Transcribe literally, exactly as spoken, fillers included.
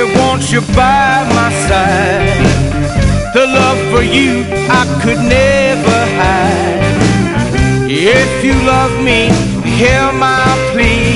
really want you by my side. The love for you I could never hide. If you love me, hear my plea.